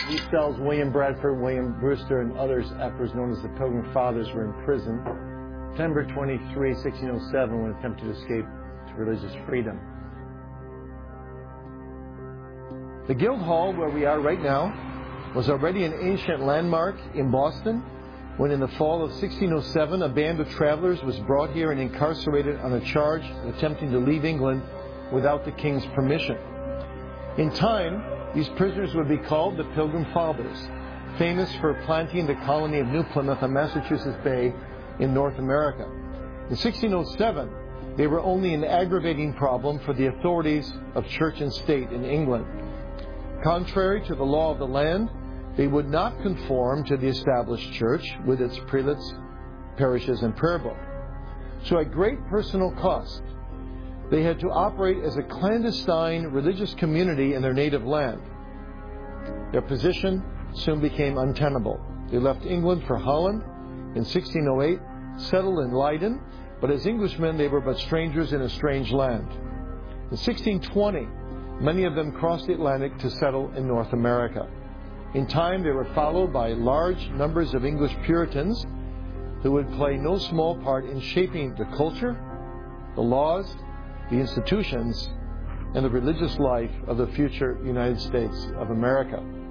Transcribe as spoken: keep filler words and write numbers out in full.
These cells, William Bradford, William Brewster, and others, efforts known as the Pilgrim Fathers, were imprisoned September twenty-third, sixteen oh seven, when attempting to escape to religious freedom. The Guildhall, where we are right now, was already an ancient landmark in Boston when in the fall of sixteen oh seven a band of travelers was brought here and incarcerated on a charge of attempting to leave England without the King's permission. In time, these prisoners would be called the Pilgrim Fathers, famous for planting the colony of New Plymouth on Massachusetts Bay in North America. In sixteen oh seven, they were only an aggravating problem for the authorities of church and state in England. Contrary to the law of the land, they would not conform to the established church with its prelates, parishes, and prayer book. So at great personal cost, they had to operate as a clandestine religious community in their native land. Their position soon became untenable. They left England for Holland in sixteen oh eight, settled in Leiden, but as Englishmen they were but strangers in a strange land. In sixteen twenty, many of them crossed the Atlantic to settle in North America. In time, they were followed by large numbers of English Puritans who would play no small part in shaping the culture, the laws, the institutions, and the religious life of the future United States of America.